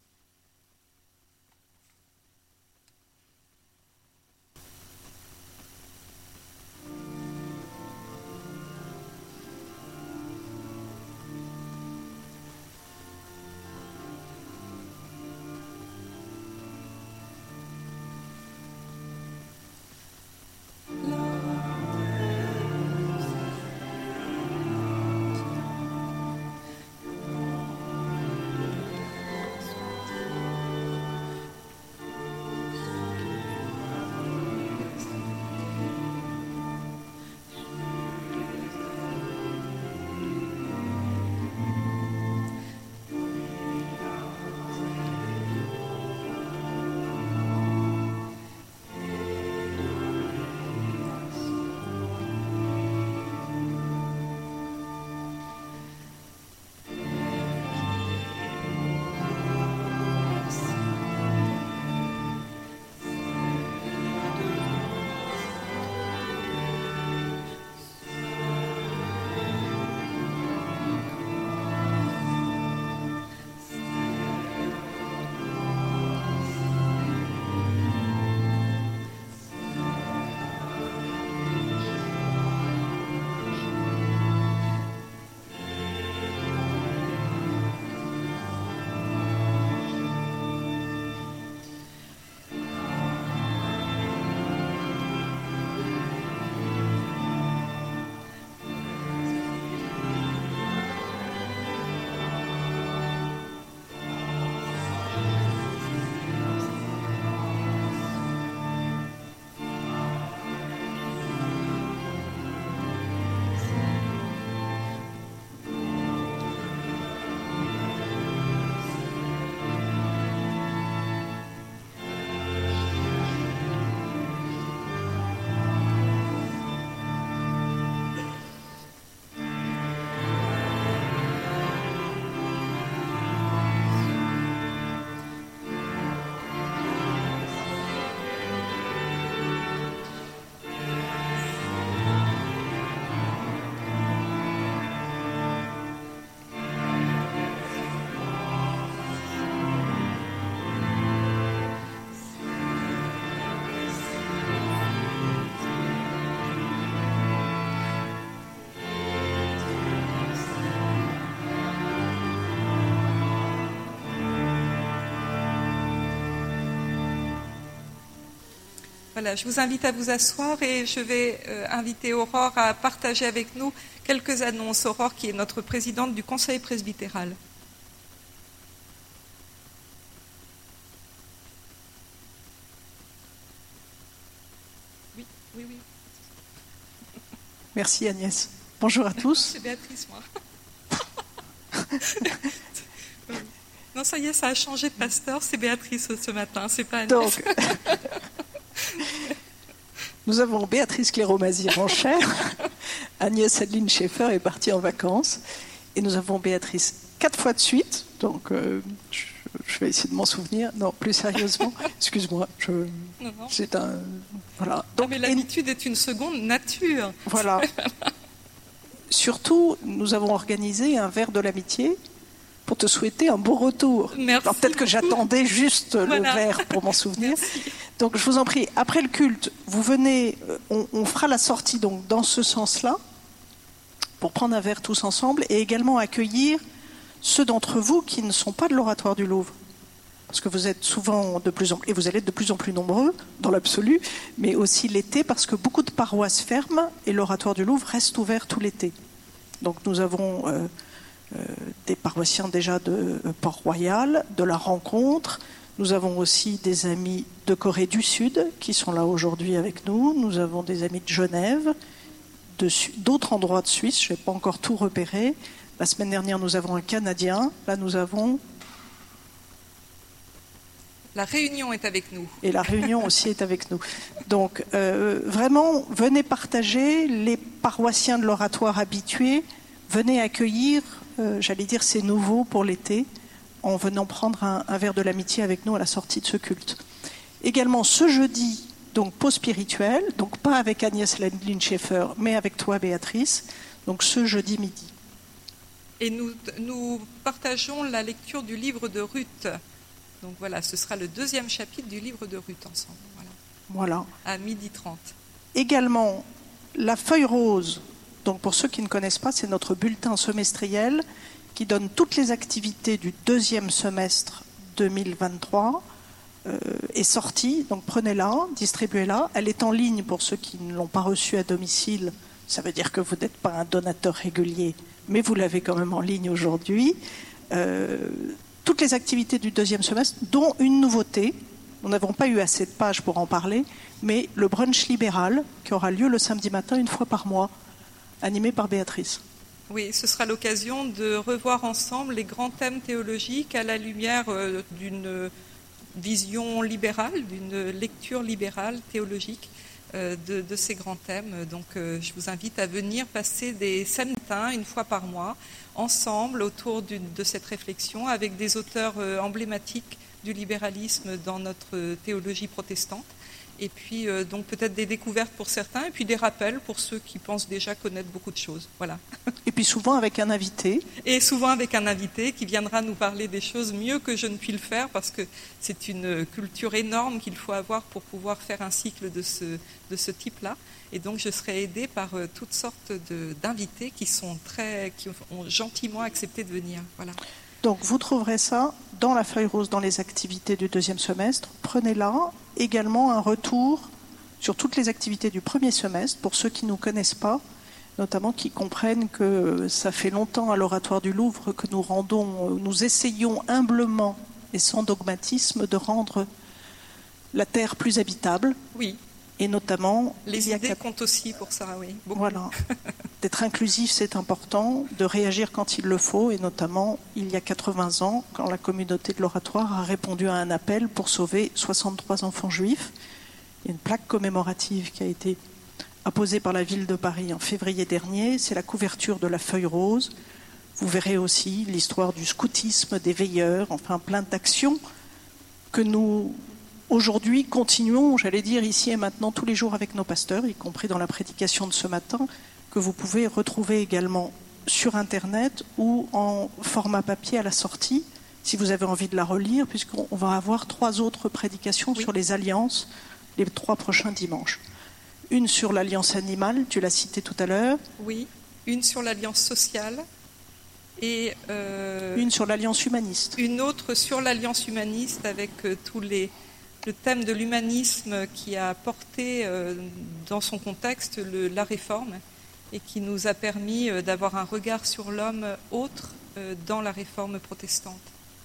Voilà, je vous invite à vous asseoir et je vais inviter Aurore à partager avec nous quelques annonces. Aurore, qui est notre présidente du Conseil presbytéral. Oui. Merci Agnès. Bonjour à tous. C'est Béatrice, moi. Non, ça y est, ça a changé de pasteur. C'est Béatrice ce matin, c'est pas Agnès. Donc, nous avons Béatrice Cléromazier en chair. Agnès Adeline Schaeffer est partie en vacances. Et nous avons Béatrice 4 fois de suite. Donc, je vais essayer de m'en souvenir. Non, plus sérieusement, excuse-moi. Non. C'est un... Voilà. Donc, mais l'habitude est une seconde nature. Voilà. Surtout, nous avons organisé un verre de l'amitié pour te souhaiter un beau retour. Merci. Alors peut-être que j'attendais juste le verre pour m'en souvenir. Merci. Donc je vous en prie, après le culte, vous venez, on fera la sortie donc dans ce sens-là, pour prendre un verre tous ensemble et également accueillir ceux d'entre vous qui ne sont pas de l'Oratoire du Louvre. Parce que vous êtes souvent de plus en plus, et vous allez être de plus en plus nombreux dans l'absolu, mais aussi l'été, parce que beaucoup de paroisses ferment et l'Oratoire du Louvre reste ouvert tout l'été. Donc nous avons des paroissiens déjà de Port-Royal, de la Rencontre. Nous avons aussi des amis de Corée du Sud qui sont là aujourd'hui avec nous. Nous avons des amis de Genève, d'autres endroits de Suisse. Je n'ai pas encore tout repéré. La semaine dernière, nous avons un Canadien. Là, nous avons... La Réunion est avec nous. Et la Réunion aussi est avec nous. Donc, vraiment, venez partager. Les paroissiens de l'oratoire habitués, venez accueillir, j'allais dire, ces nouveaux pour l'été, en venant prendre un verre de l'amitié avec nous à la sortie de ce culte. Également, ce jeudi, donc pause spirituelle, donc pas avec Agnès Adeline Schaeffer, mais avec toi, Béatrice. donc ce jeudi midi. Et nous partageons la lecture du livre de Ruth. Donc voilà, ce sera le 2e chapitre du livre de Ruth ensemble. Voilà. À 12h30. Également, la feuille rose. Donc pour ceux qui ne connaissent pas, c'est notre bulletin semestriel qui donne toutes les activités du 2e semestre 2023. Est sortie, donc prenez-la, distribuez-la. Elle est en ligne pour ceux qui ne l'ont pas reçue à domicile. Ça veut dire que vous n'êtes pas un donateur régulier, mais vous l'avez quand même en ligne aujourd'hui. Toutes les activités du 2e semestre, dont une nouveauté. Nous n'avons pas eu assez de pages pour en parler, mais le brunch libéral qui aura lieu le samedi matin une fois par mois, animé par Béatrice. Oui, ce sera l'occasion de revoir ensemble les grands thèmes théologiques à la lumière d'une vision libérale, d'une lecture libérale théologique de ces grands thèmes. Donc je vous invite à venir passer des samedis une fois par mois ensemble autour de cette réflexion avec des auteurs emblématiques du libéralisme dans notre théologie protestante. Et puis donc peut-être des découvertes pour certains et puis des rappels pour ceux qui pensent déjà connaître beaucoup de choses. Voilà. Et puis souvent avec un invité. Et souvent avec un invité qui viendra nous parler des choses mieux que je ne puis le faire parce que c'est une culture énorme qu'il faut avoir pour pouvoir faire un cycle de ce type-là. Et donc je serai aidée par toutes sortes d'invités qui ont gentiment accepté de venir. Voilà. Donc vous trouverez ça dans la feuille rose, dans les activités du 2e semestre. Prenez-la. Également un retour sur toutes les activités du 1er semestre, pour ceux qui ne nous connaissent pas, notamment qui comprennent que ça fait longtemps à l'Oratoire du Louvre que nous essayons humblement et sans dogmatisme de rendre la terre plus habitable. Oui. Et notamment... Les idées comptent aussi pour ça, oui. Beaucoup. Voilà. D'être inclusif, c'est important, de réagir quand il le faut, et notamment, il y a 80 ans, quand la communauté de l'Oratoire a répondu à un appel pour sauver 63 enfants juifs. Il y a une plaque commémorative qui a été apposée par la ville de Paris en février dernier. C'est la couverture de la feuille rose. Vous verrez aussi l'histoire du scoutisme, des veilleurs, enfin plein d'actions que nous... Aujourd'hui, continuons, j'allais dire, ici et maintenant, tous les jours avec nos pasteurs, y compris dans la prédication de ce matin, que vous pouvez retrouver également sur Internet ou en format papier à la sortie, si vous avez envie de la relire, puisqu'on va avoir 3 autres prédications sur les alliances les 3 prochains dimanches. Une sur l'alliance animale, tu l'as cité tout à l'heure. Oui, une sur l'alliance sociale. Et une sur l'alliance humaniste. Une autre sur l'alliance humaniste avec le thème de l'humanisme qui a porté dans son contexte la réforme et qui nous a permis d'avoir un regard sur l'homme autre dans la réforme protestante.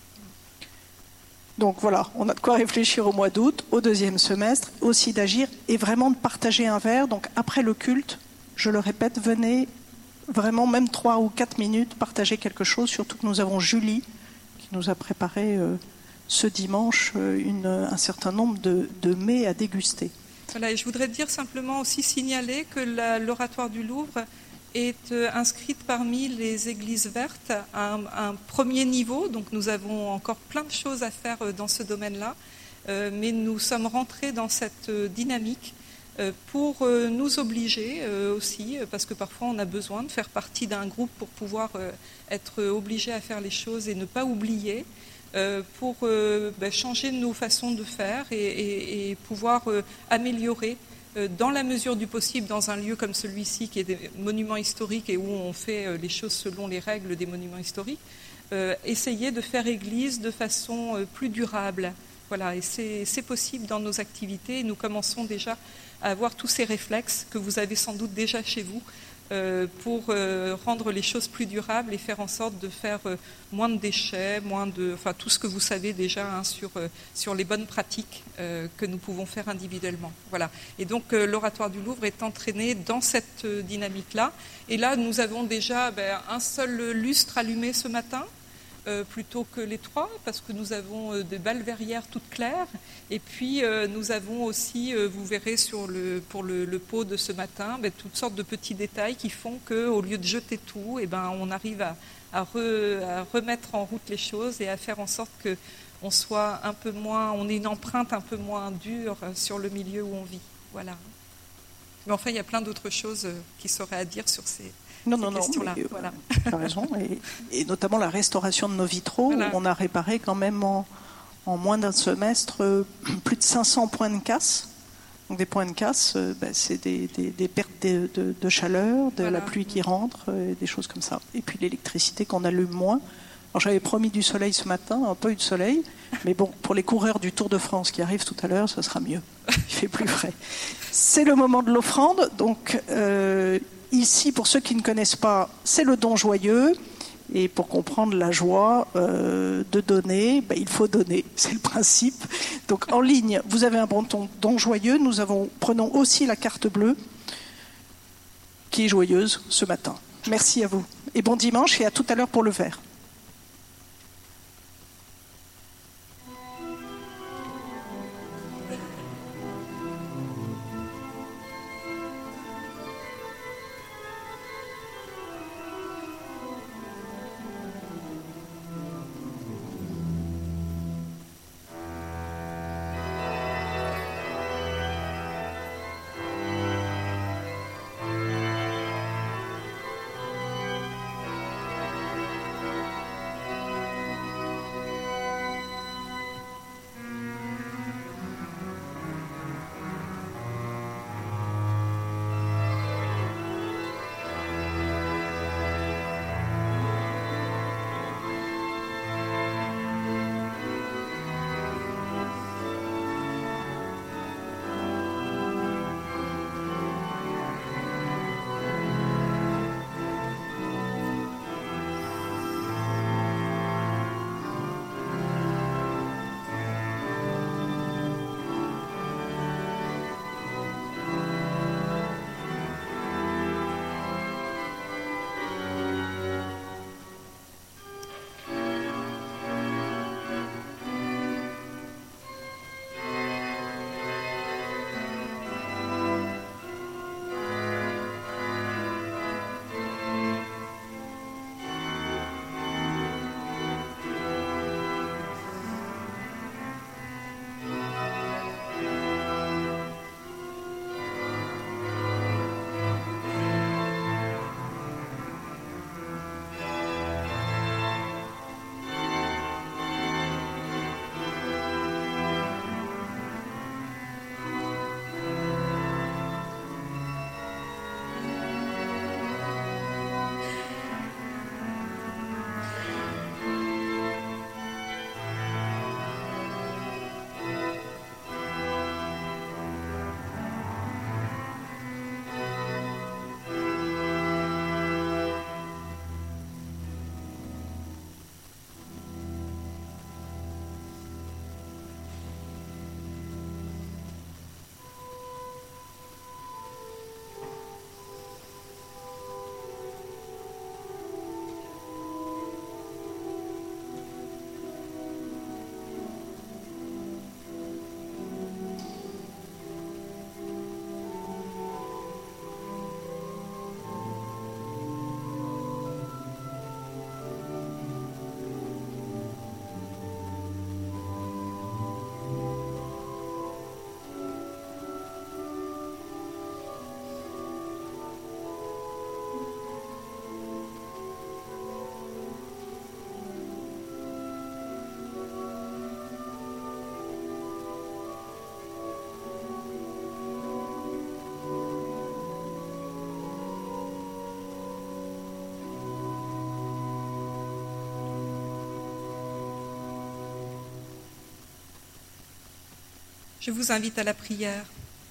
Donc voilà, on a de quoi réfléchir au mois d'août, au 2e semestre, aussi d'agir et vraiment de partager un verre. Donc après le culte, je le répète, venez vraiment même 3 ou 4 minutes partager quelque chose, surtout que nous avons Julie qui nous a préparé... ce dimanche, un certain nombre de mets à déguster. Voilà, et je voudrais dire simplement aussi signaler que l'Oratoire du Louvre est inscrite parmi les églises vertes à un premier niveau. Donc nous avons encore plein de choses à faire dans ce domaine-là, mais nous sommes rentrés dans cette dynamique pour nous obliger aussi, parce que parfois on a besoin de faire partie d'un groupe pour pouvoir être obligé à faire les choses et ne pas oublier. Pour changer nos façons de faire et pouvoir améliorer dans la mesure du possible dans un lieu comme celui-ci qui est des monuments historiques et où on fait les choses selon les règles des monuments historiques, essayer de faire église de façon plus durable. Voilà, et c'est possible dans nos activités et nous commençons déjà à avoir tous ces réflexes que vous avez sans doute déjà chez vous pour rendre les choses plus durables et faire en sorte de faire moins de déchets, tout ce que vous savez déjà sur les bonnes pratiques que nous pouvons faire individuellement. Voilà. Et donc l'Oratoire du Louvre est entraîné dans cette dynamique-là. Et là, nous avons déjà un seul lustre allumé ce matin. Plutôt que les 3, parce que nous avons des balles verrières toutes claires. Et puis, nous avons aussi, vous verrez pour le pot de ce matin, toutes sortes de petits détails qui font qu'au lieu de jeter tout, on arrive à remettre en route les choses et à faire en sorte qu'on soit un peu moins, on ait une empreinte un peu moins dure sur le milieu où on vit. Voilà. Mais enfin, il y a plein d'autres choses qui seraient à dire sur Non, ces questions-là. voilà. Tu as raison. Et notamment la restauration de nos vitraux. Voilà. On a réparé quand même en moins d'un semestre plus de 500 points de casse. Donc des points de casse, c'est des pertes de chaleur, de la pluie qui rentre, des choses comme ça. Et puis l'électricité qu'on allume moins. Alors j'avais promis du soleil ce matin, un peu eu de soleil, mais bon, pour les coureurs du Tour de France qui arrivent tout à l'heure, ce sera mieux. Il fait plus frais. C'est le moment de l'offrande. Donc ici, pour ceux qui ne connaissent pas, c'est le don joyeux. Et pour comprendre la joie de donner, il faut donner, c'est le principe. Donc en ligne, vous avez un bon don joyeux. Prenons aussi la carte bleue qui est joyeuse ce matin. Merci à vous. Et bon dimanche et à tout à l'heure pour le verre. Je vous invite à la prière.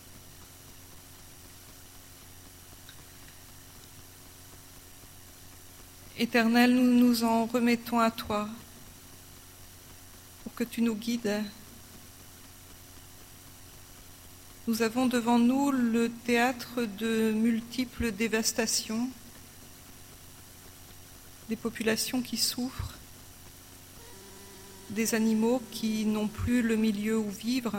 Éternel, nous nous en remettons à toi pour que tu nous guides. Nous avons devant nous le théâtre de multiples dévastations, des populations qui souffrent, des animaux qui n'ont plus le milieu où vivre.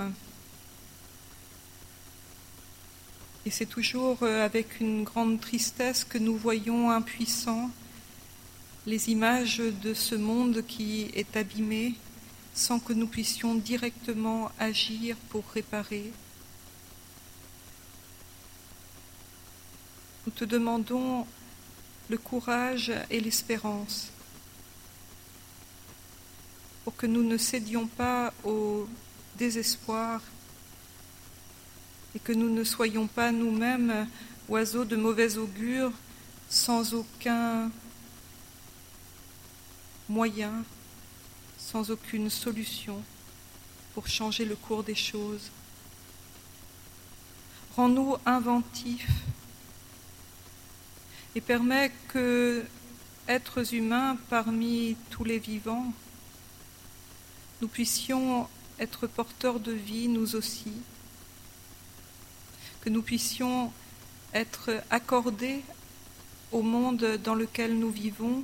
Et c'est toujours avec une grande tristesse que nous voyons impuissants les images de ce monde qui est abîmé sans que nous puissions directement agir pour réparer. Nous te demandons le courage et l'espérance, pour que nous ne cédions pas au désespoir et que nous ne soyons pas nous-mêmes oiseaux de mauvais augure sans aucun moyen, sans aucune solution pour changer le cours des choses. Rends-nous inventifs et permets que, êtres humains parmi tous les vivants, nous puissions être porteurs de vie, nous aussi, que nous puissions être accordés au monde dans lequel nous vivons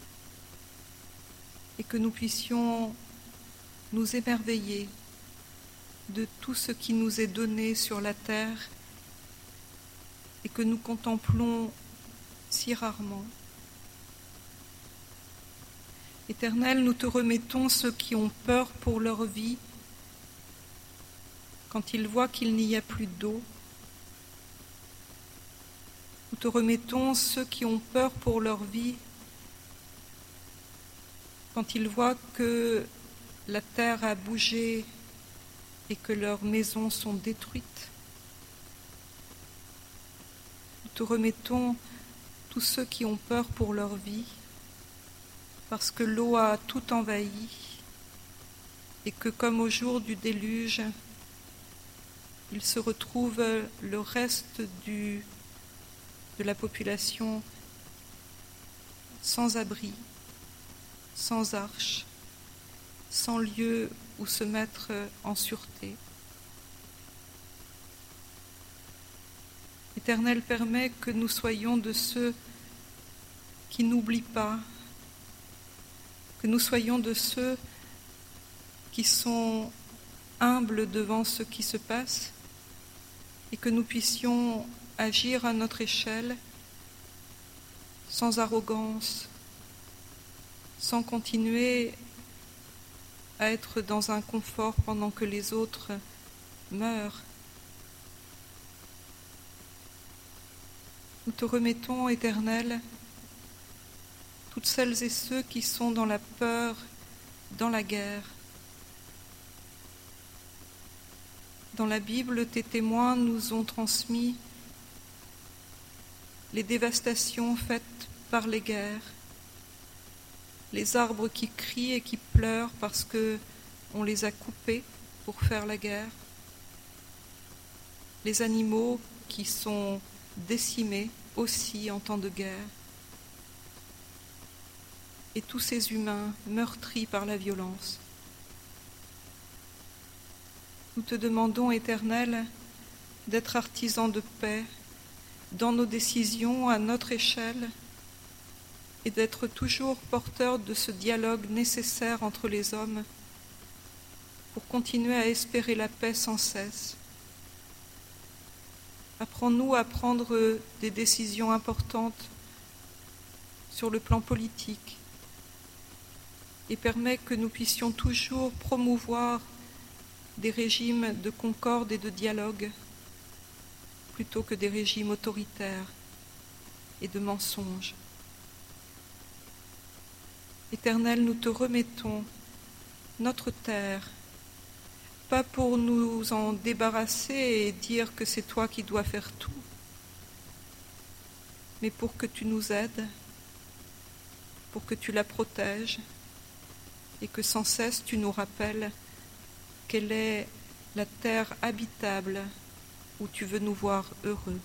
et que nous puissions nous émerveiller de tout ce qui nous est donné sur la terre et que nous contemplons si rarement. Éternel, nous te remettons ceux qui ont peur pour leur vie quand ils voient qu'il n'y a plus d'eau. Nous te remettons ceux qui ont peur pour leur vie quand ils voient que la terre a bougé et que leurs maisons sont détruites. Nous te remettons tous ceux qui ont peur pour leur vie parce que l'eau a tout envahi et que comme au jour du déluge, il se retrouve le reste de la population sans abri, sans arche, sans lieu où se mettre en sûreté. Éternel, permets que nous soyons de ceux qui n'oublient pas, que nous soyons de ceux qui sont humbles devant ce qui se passe et que nous puissions agir à notre échelle sans arrogance, sans continuer à être dans un confort pendant que les autres meurent. Nous te remettons, Éternel, toutes celles et ceux qui sont dans la peur, dans la guerre. Dans la Bible, tes témoins nous ont transmis les dévastations faites par les guerres, les arbres qui crient et qui pleurent parce qu'on les a coupés pour faire la guerre, les animaux qui sont décimés aussi en temps de guerre, et tous ces humains meurtris par la violence. Nous te demandons, Éternel, d'être artisans de paix dans nos décisions à notre échelle et d'être toujours porteurs de ce dialogue nécessaire entre les hommes pour continuer à espérer la paix sans cesse. Apprends-nous à prendre des décisions importantes sur le plan politique et permets que nous puissions toujours promouvoir des régimes de concorde et de dialogue plutôt que des régimes autoritaires et de mensonges. Éternel, nous te remettons notre terre, pas pour nous en débarrasser et dire que c'est toi qui dois faire tout, mais pour que tu nous aides, pour que tu la protèges et que sans cesse tu nous rappelles quelle est la terre habitable où tu veux nous voir heureux.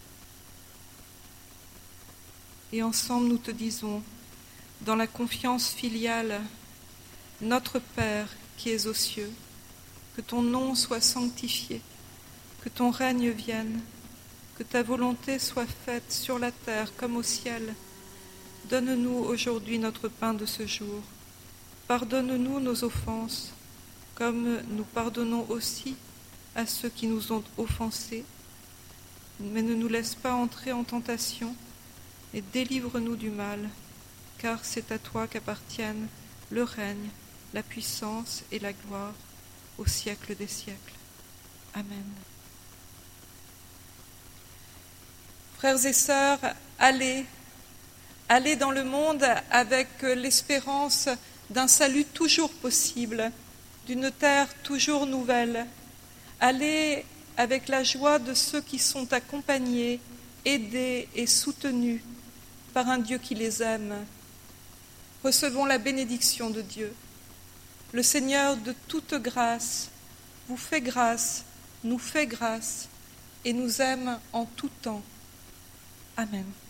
Et ensemble nous te disons, dans la confiance filiale, notre Père qui es aux cieux, que ton nom soit sanctifié, que ton règne vienne, que ta volonté soit faite sur la terre comme au ciel. Donne-nous aujourd'hui notre pain de ce jour. Pardonne-nous nos offenses, comme nous pardonnons aussi à ceux qui nous ont offensés. Mais ne nous laisse pas entrer en tentation, et délivre-nous du mal, car c'est à toi qu'appartiennent le règne, la puissance et la gloire au siècle des siècles. Amen. Frères et sœurs, allez, Aller dans le monde avec l'espérance d'un salut toujours possible, d'une terre toujours nouvelle. Aller avec la joie de ceux qui sont accompagnés, aidés et soutenus par un Dieu qui les aime. Recevons la bénédiction de Dieu. Le Seigneur de toute grâce vous fait grâce, nous fait grâce et nous aime en tout temps. Amen.